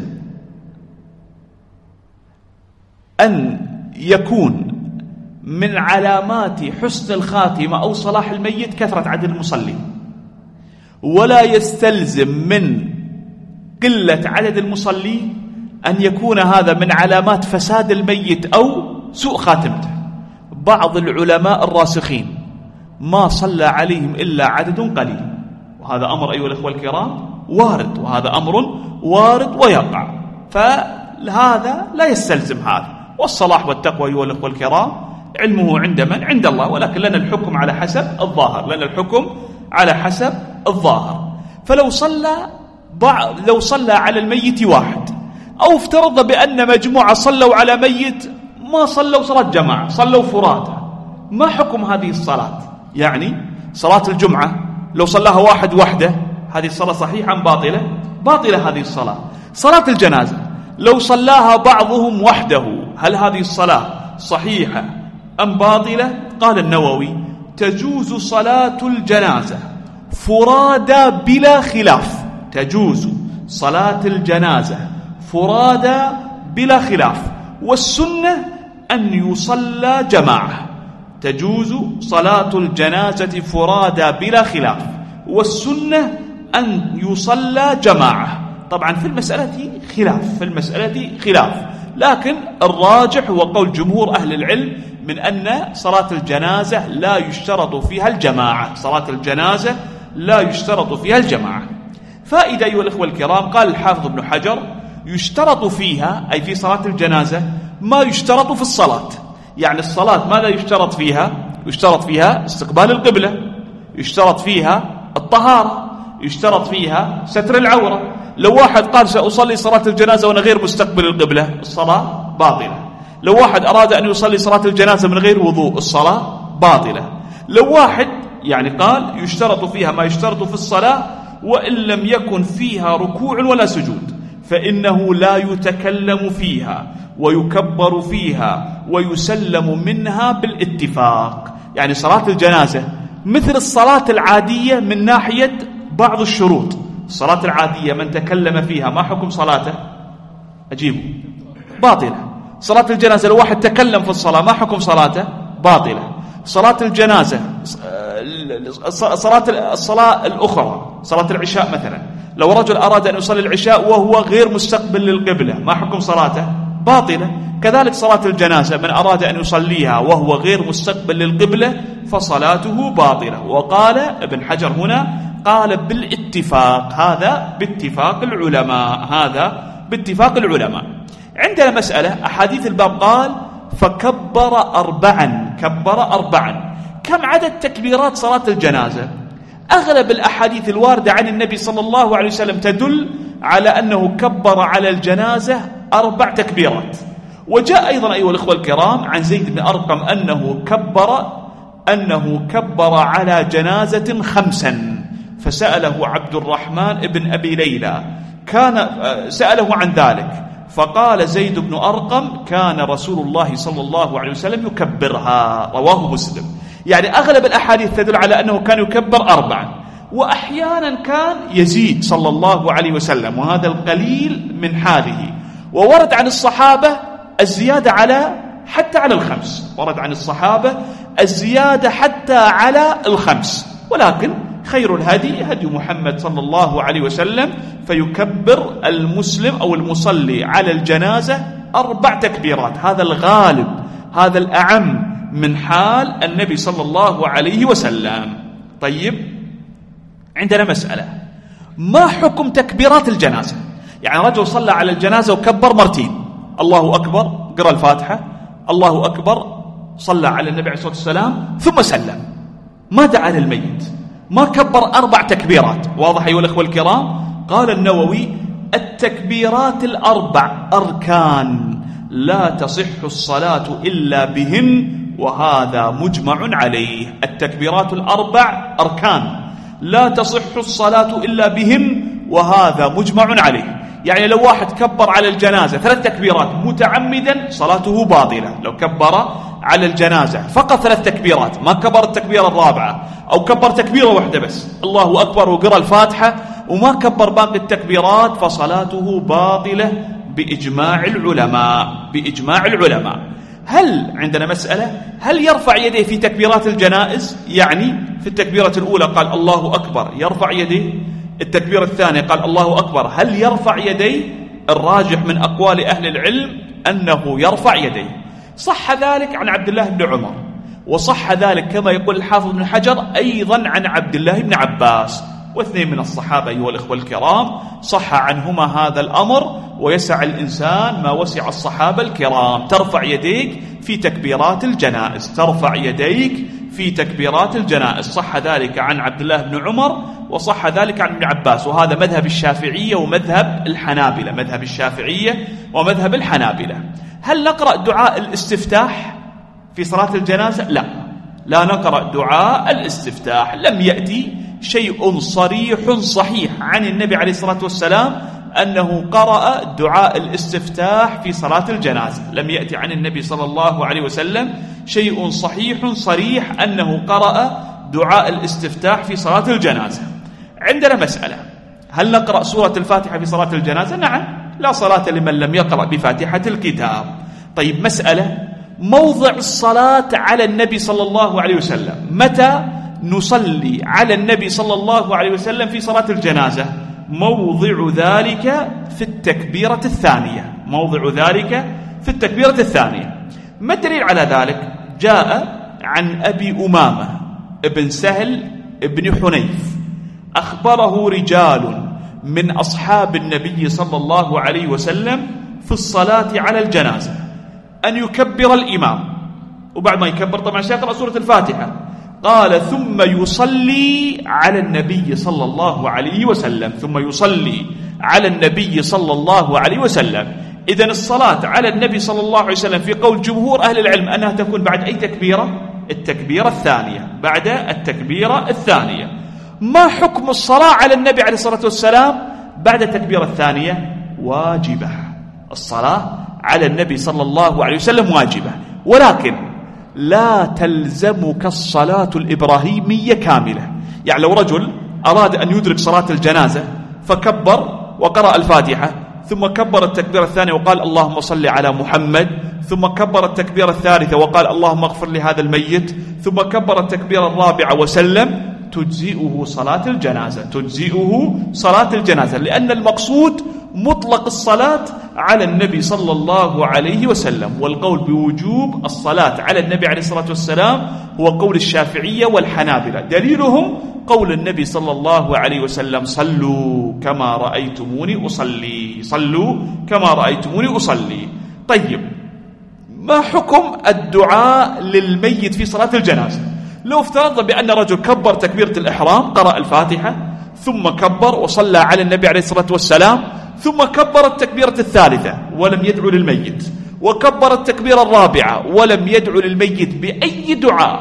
أن يكون من علامات حسن الخاتمة أو صلاح الميت كثرة عدد المصلين، ولا يستلزم من قلة عدد المصلين أن يكون هذا من علامات فساد الميت أو سوء خاتمته. بعض العلماء الراسخين ما صلى عليهم إلا عدد قليل، وهذا أمر أيها الأخوة الكرام وارد، وهذا أمر وارد ويقع، فهذا لا يستلزم هذا. والصلاح والتقوى أيها الأخوة الكرام علمه عند من؟ عند الله، ولكن لنا الحكم على حسب الظاهر، لنا الحكم على حسب الظاهر. فلو صلى بعض لو صلى على الميت واحد، أو افترض بأن مجموعة صلوا على ميت ما صلوا صلاة جماعة، صلوا فرادى، ما حكم هذه الصلاة؟ يعني صلاة الجمعة لو صلاها واحد وحده هذه الصلاة صحيحة أم باطلة؟ باطلة هذه الصلاة. صلاة الجنازة لو صلاها بعضهم وحده هل هذه الصلاة صحيحة أم باطلة؟ قال النووي تجوز صلاة الجنازة فرادى بلا خلاف، تجوز صلاة الجنازة فرادى بلا خلاف، والسنة أن يصلى جماعة. تجوز صلاة الجنازة فرادى بلا خلاف، والسنة أن يصلى جماعة. طبعا في المسألة خلاف، في المسألة خلاف، لكن الراجح هو قول جمهور أهل العلم من أن صلاة الجنازة لا يشترط فيها الجماعة، صلاة الجنازة لا يشترط فيها الجماعة. فائدة أيها الأخوة الكرام، قال الحافظ ابن حجر يشترط فيها أي في صلاة الجنازة ما يشترط في الصلاة. يعني الصلاة ماذا يشترط فيها؟ يشترط فيها استقبال القبلة، يشترط فيها الطهارة، يشترط فيها ستر العورة. لو واحد قال سأصلي صلاة الجنازة وأنا غير مستقبل القبلة، الصلاة باطلة. لو واحد أراد أن يصلي صلاة الجنازة من غير وضوء، الصلاة باطلة. لو واحد يعني قال يشترط فيها ما يشترط في الصلاة وإن لم يكن فيها ركوع ولا سجود، فإنه لا يتكلم فيها ويكبر فيها ويسلم منها بالاتفاق. يعني صلاة الجنازة مثل الصلاة العادية من ناحية بعض الشروط. الصلاة العادية من تكلم فيها ما حكم صلاته؟ أجيبه باطلة. صلاة الجنازة لو واحد تكلم في الصلاة ما حكم صلاته؟ باطلة. صلاة الجنازة صلاة الصلاة الأخرى، صلاة العشاء مثلا، لو رجل أراد أن يصلي العشاء وهو غير مستقبل للقبلة ما حكم صلاته؟ باطلة. كذلك صلاة الجنازة من أراد أن يصليها وهو غير مستقبل للقبلة فصلاته باطلة. وقال ابن حجر هنا قال بالاتفاق، هذا باتفاق العلماء، هذا باتفاق العلماء. عندنا مسألة أحاديث الباب قال فكبر أربعا، كبر أربعا. كم عدد تكبيرات صلاة الجنازة؟ أغلب الأحاديث الواردة عن النبي صلى الله عليه وسلم تدل على أنه كبر على الجنازة أربع تكبيرات. وجاء أيضا أيها الأخوة الكرام عن زيد بن أرقم أنه كبر أنه كبر على جنازة خمسا، فسأله عبد الرحمن بن أبي ليلى كان سأله عن ذلك فقال زيد بن أرقم كان رسول الله صلى الله عليه وسلم يكبرها، رواه مسلم. يعني أغلب الأحاديث تدل على أنه كان يكبر أربعا، وأحيانا كان يزيد صلى الله عليه وسلم، وهذا القليل من حاله. وورد عن الصحابة الزيادة على حتى على الخمس، ورد عن الصحابة الزيادة حتى على الخمس، ولكن خير الهدي هدي محمد صلى الله عليه وسلم، فيكبر المسلم أو المصلي على الجنازة أربع تكبيرات. هذا الغالب، هذا الأعم من حال النبي صلى الله عليه وسلم. طيب، عندنا مسألة، ما حكم تكبيرات الجنازة؟ يعني رجل صلى على الجنازة وكبر مرتين، الله أكبر، قرأ الفاتحة، الله أكبر، صلى على النبي عليه الصلاة والسلام ثم سلم، ما دعا للميت، ما كبر أربع تكبيرات. واضح أيها الأخوة الكرام؟ قال النووي التكبيرات الأربع أركان لا تصح الصلاة إلا بهن، وهذا مجمع عليه. التكبيرات الأربع أركان لا تصح الصلاة إلا بهن، وهذا مجمع عليه. يعني لو واحد كبر على الجنازة ثلاث تكبيرات متعمدا صلاته باطلة. لو كبر على الجنازة فقط ثلاث تكبيرات، ما كبر التكبيرة الرابعة، أو كبر تكبيرة واحدة بس، الله أكبر وقرأ الفاتحة، وما كبر باقي التكبيرات، فصلاته باطلة بإجماع العلماء، بإجماع العلماء. هل عندنا مسألة، هل يرفع يديه في تكبيرات الجنائز؟ يعني في التكبيرة الأولى قال الله أكبر يرفع يديه، التكبيرة الثانية قال الله أكبر، هل يرفع يديه؟ الراجح من أقوال أهل العلم أنه يرفع يديه. صح ذلك عن عبد الله بن عمر، وصح ذلك كما يقول الحافظ بن حجر أيضا عن عبد الله بن عباس، واثنين من الصحابة أيها الأخوة الكرام صح عنهما هذا الأمر. ويسع الإنسان ما وسع الصحابة الكرام، ترفع يديك في تكبيرات الجنائز، ترفع يديك في تكبيرات الجنائز. صح ذلك عن عبد الله بن عمر، وصح ذلك عن ابن عباس، وهذا مذهب الشافعية ومذهب الحنابلة، مذهب الشافعية ومذهب الحنابلة. هل نقرأ دعاء الاستفتاح في صلاة الجنازة؟ لا، لا نقرأ دعاء الاستفتاح. لم يأتي شيء صريح صحيح عن النبي عليه الصلاة والسلام أنه قرأ دعاء الاستفتاح في صلاة الجنازة. لم يأتي عن النبي صلى الله عليه وسلم شيء صحيح صريح أنه قرأ دعاء الاستفتاح في صلاة الجنازة. عندنا مسألة، هل نقرأ سورة الفاتحة في صلاة الجنازة؟ نعم، لا صلاة لمن لم يقرأ بفاتحة الكتاب. طيب، مسألة، موضع الصلاة على النبي صلى الله عليه وسلم، متى نصلي على النبي صلى الله عليه وسلم في صلاة الجنازة؟ موضع ذلك في التكبيرة الثانية، موضع ذلك في التكبيرة الثانية. ما الدليل على ذلك؟ جاء عن أبي أمامة ابن سهل ابن حنيف أخبره رجال من أصحاب النبي صلى الله عليه وسلم في الصلاة على الجنازة أن يكبر الإمام، وبعد ما يكبر طبعا سيقرأ سورة الفاتحة. قال ثم يصلي على النبي صلى الله عليه وسلم، ثم يصلي على النبي صلى الله عليه وسلم. إذن الصلاة على النبي صلى الله عليه وسلم في قول جمهور أهل العلم أنها تكون بعد أي تكبيرة؟ التكبيرة الثانية، بعد التكبيرة الثانية. ما حكم الصلاة على النبي عليه الصلاة والسلام بعد التكبيرة الثانية؟ واجبة. الصلاة على النبي صلى الله عليه وسلم واجبة، ولكن لا تلزمك الصلاة الإبراهيمية كاملة. يعني لو رجل أراد أن يدرك صلاة الجنازة فكبر وقرأ الفاتحة، ثم كبر التكبيرة الثانية وقال اللهم صل على محمد، ثم كبر التكبيرة الثالثة وقال اللهم اغفر لهذا الميت، ثم كبر التكبيرة الرابعة وسلم، تجزئه صلاة الجنازة، تجزئه صلاة الجنازة، لأن المقصود مطلق الصلاة على النبي صلى الله عليه وسلم. والقول بوجوب الصلاة على النبي عليه الصلاة والسلام هو قول الشافعية والحنابلة، دليلهم قول النبي صلى الله عليه وسلم صلوا كما رأيتموني أصلي، صلوا كما رأيتموني أصلي. طيب، ما حكم الدعاء للميت في صلاة الجنازة؟ لو افترضنا بأن رجل كبر تكبيرة الإحرام، قرأ الفاتحة، ثم كبر وصلى على النبي عليه الصلاة والسلام، ثم كبر التكبيرة الثالثة ولم يدعو للميت، وكبر التكبيرة الرابعة ولم يدعو للميت بأي دعاء،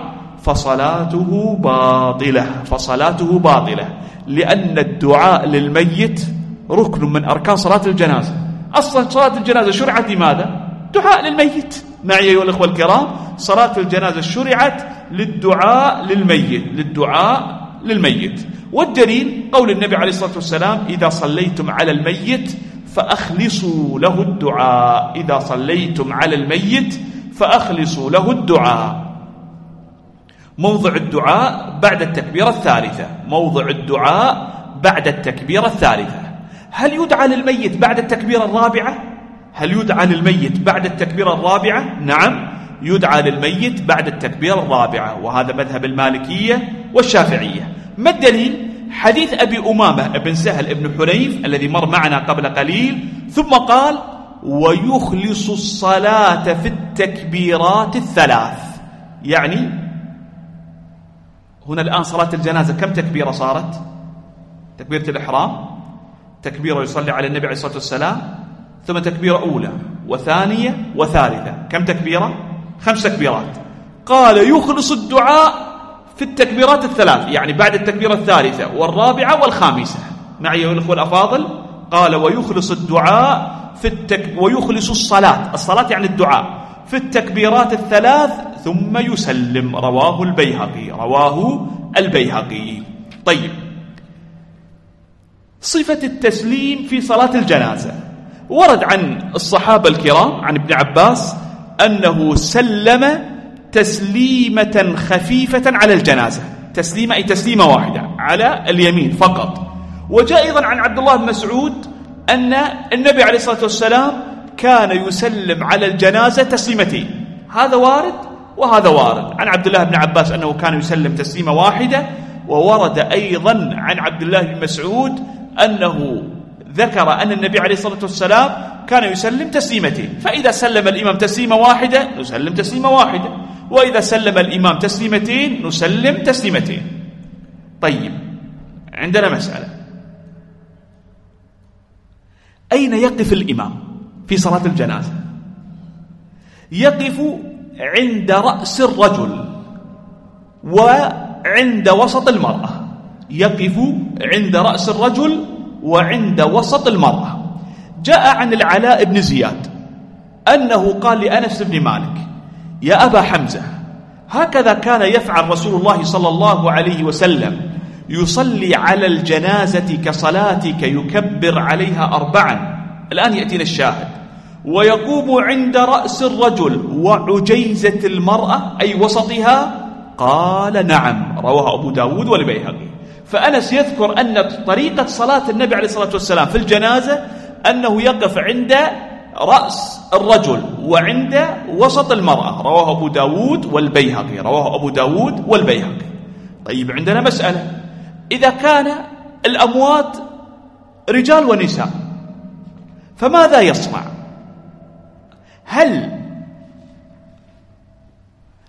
فصلاته باطلة، فصلاته باطلة، لأن الدعاء للميت ركن من أركان صلاة الجنازة. أصلا صلاة الجنازة شرعت لماذا؟ دعاء للميت. معي أيها الأخوة الكرام، صلاة الجنازة شرعت للدعاء للميت، للدعاء للميت. والدليل قول النبي عليه الصلاة والسلام إذا صليتم على الميت فأخلصوا له الدعاء، إذا صليتم على الميت فأخلصوا له الدعاء. موضع الدعاء بعد التكبيرة الثالثة، موضع الدعاء بعد التكبيرة الثالثة. هل يدعى للميت بعد التكبيرة الرابعة؟ هل يدعى للميت بعد التكبيرة الرابعة؟ نعم، يدعى للميت بعد التكبيرة الرابعة، وهذا مذهب المالكية والشافعية. ما الدليل؟ حديث أبي أمامة بن سهل بن حنيف الذي مر معنا قبل قليل، ثم قال ويخلص الصلاة في التكبيرات الثلاث. يعني هنا الآن صلاة الجنازة كم تكبيرة صارت؟ تكبيرة الإحرام، تكبيرة يصلي على النبي عليه الصلاة والسلام، ثم تكبيرة أولى وثانية وثالثة. كم تكبيرة؟ خمس تكبيرات. قال يخلص الدعاء في التكبيرات الثلاث، يعني بعد التكبيرة الثالثة والرابعة والخامسة. معي يا الأخوة الأفاضل، قال ويخلص الدعاء في التك... ويخلص الصلاة، الصلاة يعني الدعاء، في التكبيرات الثلاث ثم يسلم. رواه البيهقي، رواه البيهقي. طيب، صفة التسليم في صلاة الجنازة ورد عن الصحابة الكرام عن ابن عباس أنه سلم تسليمة خفيفة على الجنازة، تسليمة أي تسليمة واحدة على اليمين فقط. وجاء أيضا عن عبد الله بن مسعود أن النبي عليه الصلاة والسلام كان يسلم على الجنازة تسليمتين. هذا وارد وهذا وارد. عن عبد الله بن عباس أنه كان يسلم تسليمة واحدة، وورد أيضا عن عبد الله بن مسعود أنه ذكر أن النبي عليه الصلاة والسلام كان يسلم تسليمتين. فإذا سلم الإمام تسليمة واحدة نسلم تسليمة واحدة، وإذا سلم الإمام تسليمتين نسلم تسليمتين. طيب، عندنا مسألة، أين يقف الإمام في صلاة الجنازة؟ يقف عند رأس الرجل وعند وسط المرأة، يقف عند رأس الرجل وعند وسط المرأة. جاء عن العلاء بن زياد أنه قال لأنس بن مالك يا أبا حمزة هكذا كان يفعل رسول الله صلى الله عليه وسلم، يصلي على الجنازة كصلاتك يكبر عليها أربعا. الآن يأتينا الشاهد، ويقوم عند رأس الرجل وعجيزة المرأة أي وسطها. قال نعم، رواه أبو داود والبيهقي. فأنس يذكر أن طريقة صلاة النبي عليه الصلاة والسلام في الجنازة أنه يقف عند رأس الرجل وعند وسط المرأة. رواه أبو داود والبيهقي، رواه أبو داود والبيهقي. طيب، عندنا مسألة، إذا كان الأموات رجال ونساء فماذا يصنع؟ هل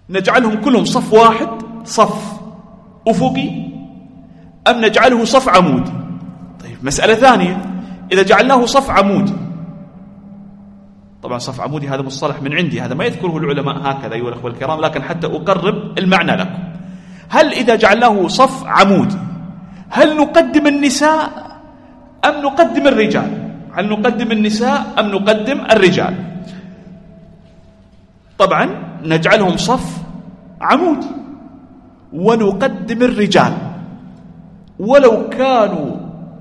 نجعلهم كلهم صف واحد صف أفقي أم نجعله صف عمودي؟ طيب مسألة ثانية، إذا جعلناه صف عمودي، طبعا صف عمودي هذا مصطلح من عندي، هذا ما يذكره العلماء هكذا أيها الأخوة الكرام، لكن حتى أقرب المعنى لكم. هل إذا جعلناه صف عمودي هل نقدم النساء أم نقدم الرجال؟ هل نقدم النساء أم نقدم الرجال؟ طبعا نجعلهم صف عمودي ونقدم الرجال ولو كانوا،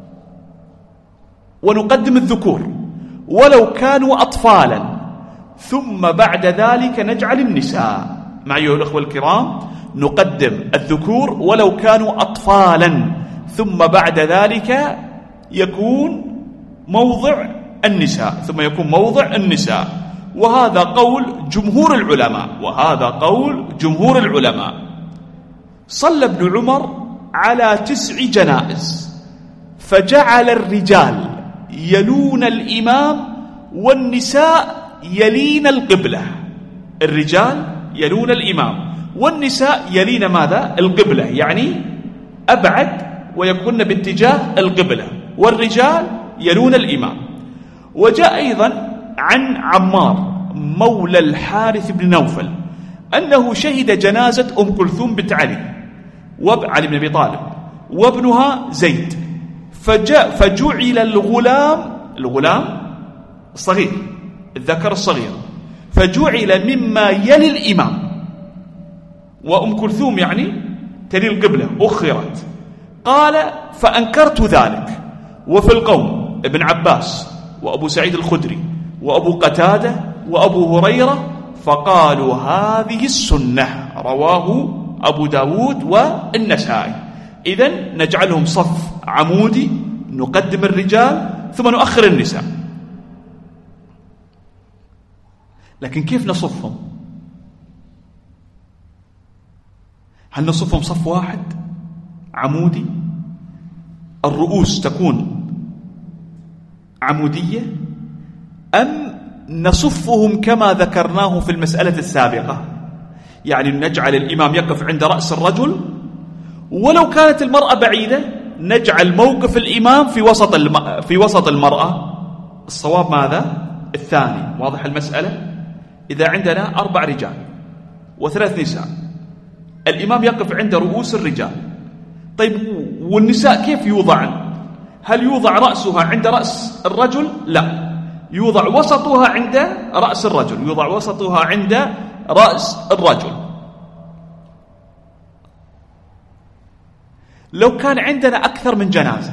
ونقدم الذكور ولو كانوا أطفالا، ثم بعد ذلك نجعل النساء. معي أيها الأخوة الكرام، نقدم الذكور ولو كانوا أطفالا، ثم بعد ذلك يكون موضع النساء، ثم يكون موضع النساء. وهذا قول جمهور العلماء، وهذا قول جمهور العلماء. صلى ابن عمر على تسع جنائز، فجعل الرجال يلون الإمام والنساء يلين القبلة. الرجال يلون الإمام والنساء يلين ماذا؟ القبلة، يعني أبعد ويكون باتجاه القبلة، والرجال يلون الإمام. وجاء أيضا عن عمار مولى الحارث بن نوفل أنه شهد جنازة أم كلثوم بنت علي وعلي بن أبي طالب وابنها زيد، فجاء فجعل الغلام الغلام الصغير الذكر الصغير فجعل مما يلي الإمام، وأم كلثوم يعني تلي القبلة أخرت. قال فأنكرت ذلك. وفي القوم ابن عباس وأبو سعيد الخدري وأبو قتادة وأبو هريرة فقالوا هذه السنة، رواه أبو داود والنسائي. إذن نجعلهم صف عمودي، نقدم الرجال ثم نؤخر النساء. لكن كيف نصفهم؟ هل نصفهم صف واحد عمودي، الرؤوس تكون عمودية، أم نصفهم كما ذكرناه في المسألة السابقة، يعني نجعل الإمام يقف عند رأس الرجل ولو كانت المرأة بعيدة نجعل موقف الإمام في وسط الم... في وسط المرأة؟ الصواب ماذا؟ الثاني. واضح المسألة؟ إذا عندنا أربع رجال وثلاث نساء، الإمام يقف عند رؤوس الرجال، طيب والنساء كيف يوضعن؟ هل يوضع رأسها عند رأس الرجل؟ لا، يوضع وسطها عند رأس الرجل، يوضع وسطها عند رأس الرجل. لو كان عندنا أكثر من جنازة،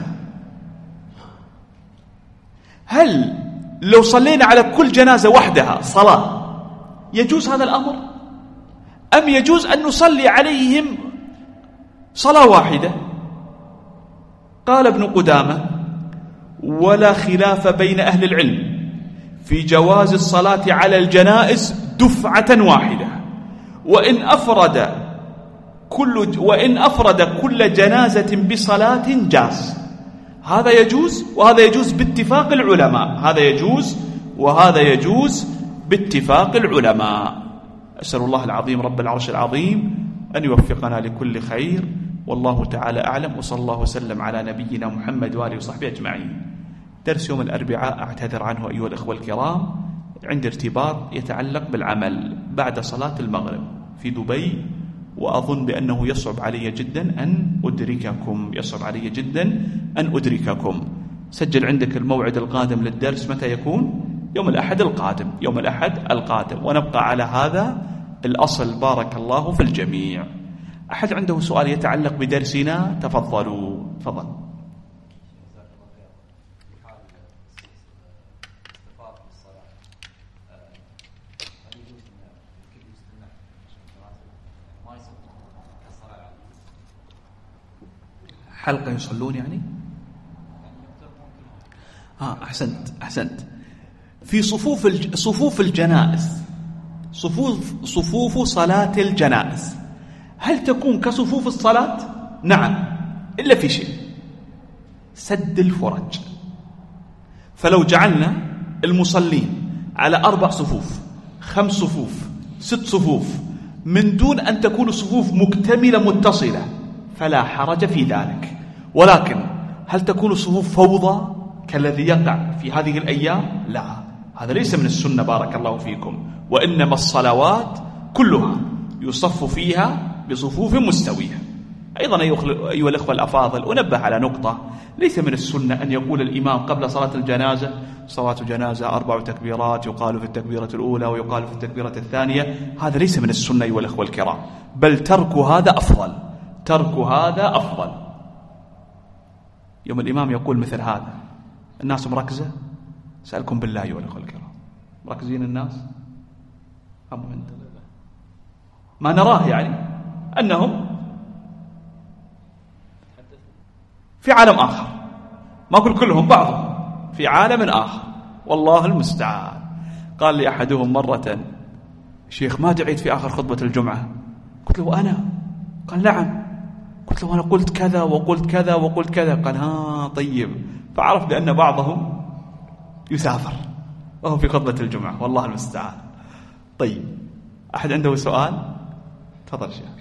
هل لو صلينا على كل جنازة وحدها صلاة يجوز هذا الأمر؟ أم يجوز أن نصلي عليهم صلاة واحدة؟ قال ابن قدامة ولا خلاف بين أهل العلم في جواز الصلاة على الجنائز دفعة واحدة، وإن أفرد كل وإن أفرد كل جنازة بصلاة جاز. هذا يجوز وهذا يجوز باتفاق العلماء، هذا يجوز وهذا يجوز باتفاق العلماء. أسأل الله العظيم رب العرش العظيم أن يوفقنا لكل خير، والله تعالى أعلم، وصلى الله وسلم على نبينا محمد وآله وصحبه أجمعين. درس يوم الأربعاء أعتذر عنه أيها الأخوة الكرام، عند ارتباط يتعلق بالعمل بعد صلاة المغرب في دبي، وأظن بأنه يصعب علي جدا أن أدرككم، يصعب علي جدا أن أدرككم. سجل عندك الموعد القادم للدرس، متى يكون؟ يوم الأحد القادم، يوم الأحد القادم، ونبقى على هذا الأصل. بارك الله في الجميع. أحد عنده سؤال يتعلق بدرسنا؟ تفضلوا. تفضل. حلقة يصلون يعني؟ آه أحسنت أحسنت. في صفوف الج... صفوف الجنائز، صفوف صفوف صلاة الجنائز، هل تكون كصفوف الصلاة؟ نعم، إلا في شيء، سد الفرج. فلو جعلنا المصلين على أربع صفوف، خمس صفوف، ست صفوف، من دون أن تكون الصفوف مكتملة متصلة فلا حرج في ذلك. ولكن هل تكون الصفوف فوضى كالذي يقع في هذه الأيام؟ لا، هذا ليس من السنة بارك الله فيكم. وإنما الصلوات كلها يصف فيها بصفوف مستوية. أيضا أيها الأخوة الأفاضل، أنبه على نقطة: ليس من السنة أن يقول الإمام قبل صلاة الجنازة صلاة جنازة أربع تكبيرات، يقال في التكبيرة الأولى ويقال في التكبيرة الثانية. هذا ليس من السنة أيها الأخوة الكرام، بل ترك هذا أفضل، ترك هذا أفضل. يوم الإمام يقول مثل هذا الناس مركزة، سألكم بالله أيها الأخوة الكرام، مركزين الناس؟ أم ما نراه يعني أنهم في عالم آخر، ما أقول كلهم، بعضهم في عالم آخر، والله المستعان. قال لي أحدهم مرة: شيخ ما دعيت في آخر خطبة الجمعة؟ قلت له: أنا؟ قال: نعم. قلت له: أنا قلت كذا وقلت كذا وقلت كذا. قال: ها طيب. فعرف بأن بعضهم يسافر وهو في خطبة الجمعة، والله المستعان. طيب، أحد عنده سؤال؟ تفضل شيخ.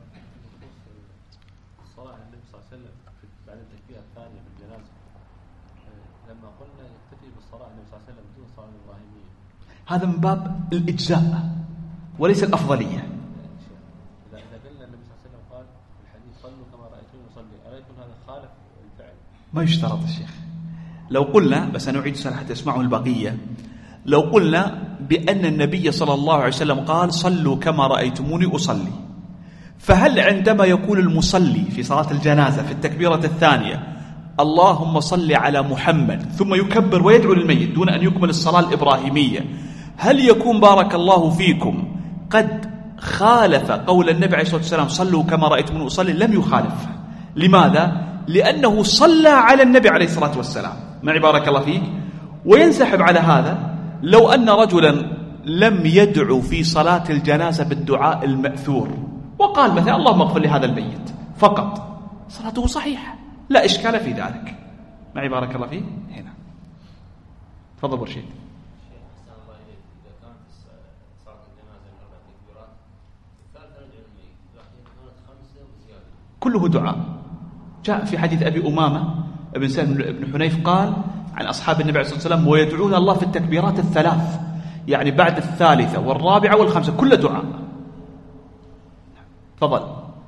الصلاة على النبي صلى الله عليه وسلم بعد التكبيرة الثانية في الجنازة، لما قلنا يكتفي بالصلاة على النبي صلى الله عليه وسلم بدون الصلاة الإبراهيمية، هذا من باب الإجزاء وليس الأفضلية. إذا قلنا النبي صلى الله عليه وسلم قال في الحديث: صلوا كما رأيتوني أصلي، ألا يكون هذا خالف الفعل؟ ما يشترط الشيخ. لو قلنا، بس أنا أعيد السؤال حتى يسمعوا البقية، لو قلنا بأن النبي صلى الله عليه وسلم قال: صلوا كما رأيتموني أصلي، فهل عندما يقول المصلي في صلاة الجنازة في التكبيرة الثانية اللهم صل على محمد ثم يكبر ويدعو للميت دون أن يكمل الصلاة الإبراهيمية، هل يكون بارك الله فيكم قد خالف قول النبي عليه الصلاة والسلام صلوا كما رأيتموني أصلي؟ لم يخالف. لماذا؟ لأنه صلى على النبي عليه الصلاة والسلام. معي بارك الله فيك. وينسحب على هذا لو أن رجلا لم يدعو في صلاة الجنازة بالدعاء المأثور وقال مثلا اللهم اغفر لهذا الميت فقط، صلاته صحيحة، لا إشكال في ذلك. معي بارك الله فيك. هنا تفضل برشيد. كله دعاء. جاء في حديث أبي أمامة ابن سهل بن حنيف قال عن أصحاب النبي عليه الصلاة والسلام: ويدعون الله في التكبيرات الثلاث، يعني بعد الثالثة والرابعة والخامسة، كل دعاء. تفضل.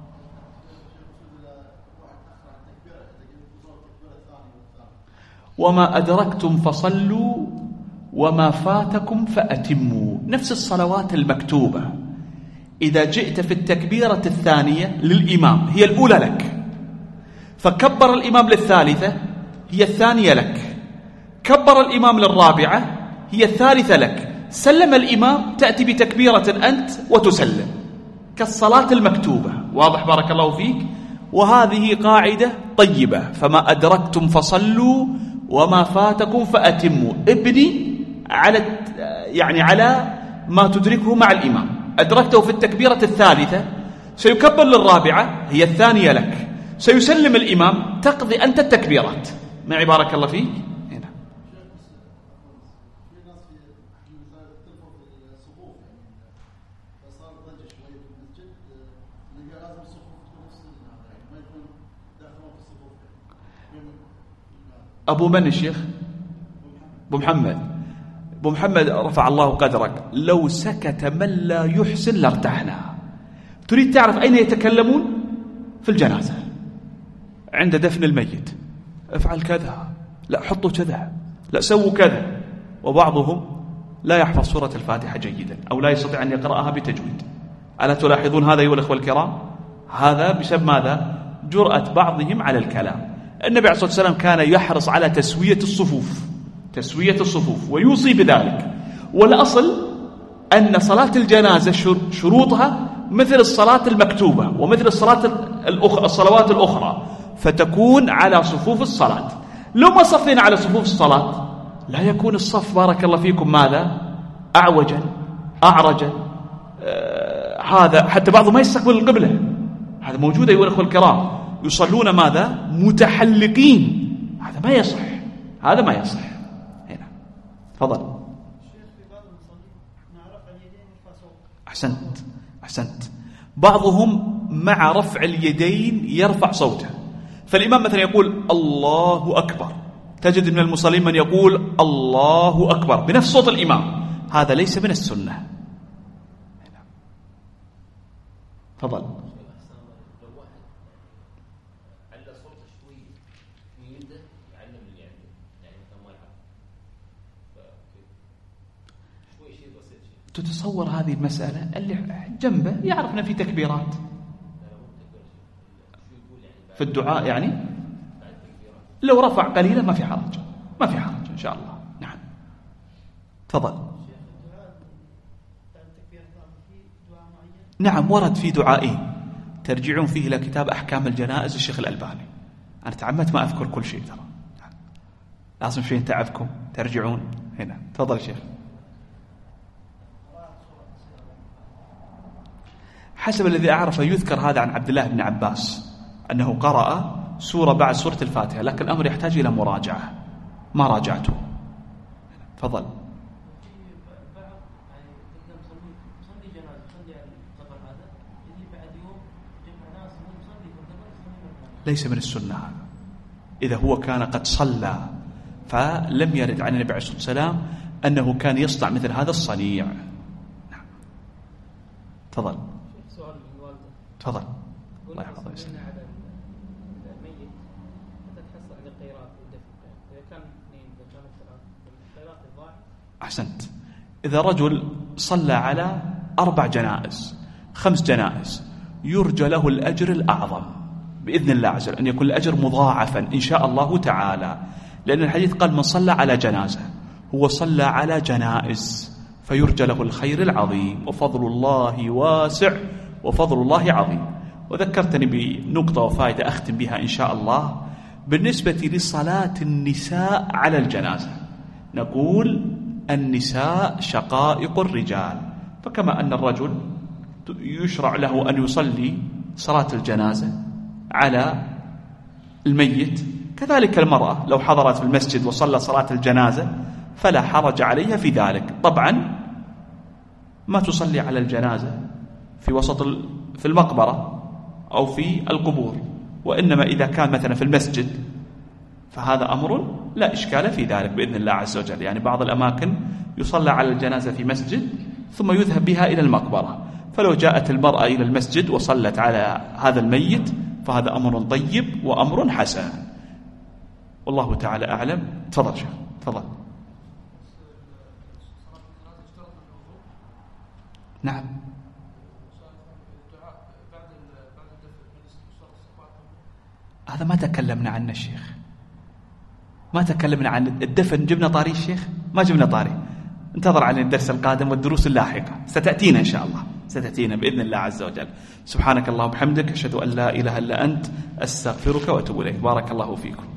وما أدركتم فصلوا وما فاتكم فأتموا. نفس الصلوات المكتوبة، إذا جئت في التكبيرة الثانية للإمام هي الأولى لك، فكبر الإمام للثالثة هي الثانية لك، كبر الإمام للرابعة هي الثالثة لك، سلم الإمام تأتي بتكبيرة أنت وتسلم كالصلاة المكتوبة. واضح بارك الله فيك. وهذه قاعدة طيبة: فما أدركتم فصلوا وما فاتكم فأتموا. ابني على يعني على ما تدركه مع الإمام. أدركته في التكبيرة الثالثة سيكبر للرابعة هي الثانية لك، سيسلم الإمام تقضي أنت التكبيرات. معي بارك الله فيك. هنا أبو من الشيخ؟ أبو محمد. أبو محمد رفع الله قدرك، لو سكت من لا يحسن لارتحنا. تريد تعرف أين يتكلمون؟ في الجنازة عند دفن الميت، افعل كذا، لا حطوا كذا، لا سووا كذا. وبعضهم لا يحفظ سورة الفاتحة جيدا أو لا يستطيع أن يقرأها بتجويد. ألا تلاحظون هذا أيها الأخوة الكرام؟ هذا بسبب ماذا؟ جرأة بعضهم على الكلام. النبي عليه الصلاة والسلام كان يحرص على تسوية الصفوف، تسوية الصفوف ويوصي بذلك. والأصل أن صلاة الجنازة شروطها مثل الصلاة المكتوبة ومثل الصلاة الأخرى، الصلوات الأخرى، فتكون على صفوف الصلاة. لو ما صفينا على صفوف الصلاة لا يكون الصف بارك الله فيكم ماذا؟ أعوجا أعرجا. آه هذا حتى بعضهم ما يستقبل القبلة. هذا موجود أيها الأخوة الكرام، يصلون ماذا؟ متحلقين. هذا ما يصح، هذا ما يصح. هنا تفضل. الشيخ في بعض المصلين نعرف أحسنت أحسنت بعضهم مع رفع اليدين يرفع صوته، فالإمام مثلا يقول الله أكبر، تجد من المصلين من يقول الله أكبر بنفس صوت الإمام، هذا ليس من السنة. تفضل. تتصور هذه المسألة اللي جنبه يعرف أن في تكبيرات في الدعاء، يعني لو رفع قليلا ما في حرج، ما في حرج إن شاء الله. نعم تفضل. نعم ورد في دعائين ترجعون فيه إلى كتاب أحكام الجنائز الشيخ الألباني. أنا تعمدت ما أذكر كل شيء ترى، لازم شيء تعبكم ترجعون هنا. تفضل شيخ. حسب الذي أعرفه يذكر هذا عن عبد الله بن عباس أنه قرأ سورة بعد سورة الفاتحة، لكن الأمر يحتاج إلى مراجعة، ما راجعته. تفضل. ليس من السنة هذا، إذا هو كان قد صلى فلم يرد عن النبي عليه الصلاة والسلام أنه كان يصنع مثل هذا الصنيع. نعم. تفضل. سؤال الوالدة. تفضل. الله يحفظه ويسلمك. على الميت متى تحصل على القيراط والدفن؟ إذا كان اثنين إذا كان ثلاثة القيراط الضاع. أحسنت. إذا رجل صلى على أربع جنائز خمس جنائز يرجى له الأجر الأعظم بإذن الله عز وجل، أن يكون الأجر مضاعفا إن شاء الله تعالى، لأن الحديث قال من صلى على جنازة، هو صلى على جنائز فيرجى له الخير العظيم، وفضل الله واسع وفضل الله عظيم. وذكرتني بنقطة وفائدة أختم بها إن شاء الله. بالنسبة لصلاة النساء على الجنازة نقول النساء شقائق الرجال، فكما أن الرجل يشرع له أن يصلي صلاة الجنازة على الميت، كذلك المرأة لو حضرت في المسجد وصلى صلاة الجنازة فلا حرج عليها في ذلك. طبعا ما تصلي على الجنازة في وسط في المقبرة أو في القبور، وإنما إذا كان مثلا في المسجد فهذا أمر لا إشكال في ذلك بإذن الله عز وجل. يعني بعض الأماكن يصلى على الجنازة في مسجد ثم يذهب بها إلى المقبرة، فلو جاءت المرأة إلى المسجد وصلت على هذا الميت فهذا أمر طيب وأمر حسن، والله تعالى أعلم. تفضل شيخ. تفضل. نعم. هذا ما تكلمنا عنه الشيخ، ما تكلمنا عن الدفن. جبنا طاري الشيخ؟ ما جبنا طاري. انتظر على الدرس القادم والدروس اللاحقة ستأتينا إن شاء الله، ستأتينا بإذن الله عز وجل. سبحانك اللهم وبحمدك، أشهد أن لا إله إلا أنت، أستغفرك وأتوب إليك. بارك الله فيكم.